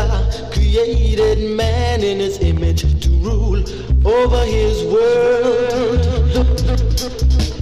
Jah created man in his image to rule over his world.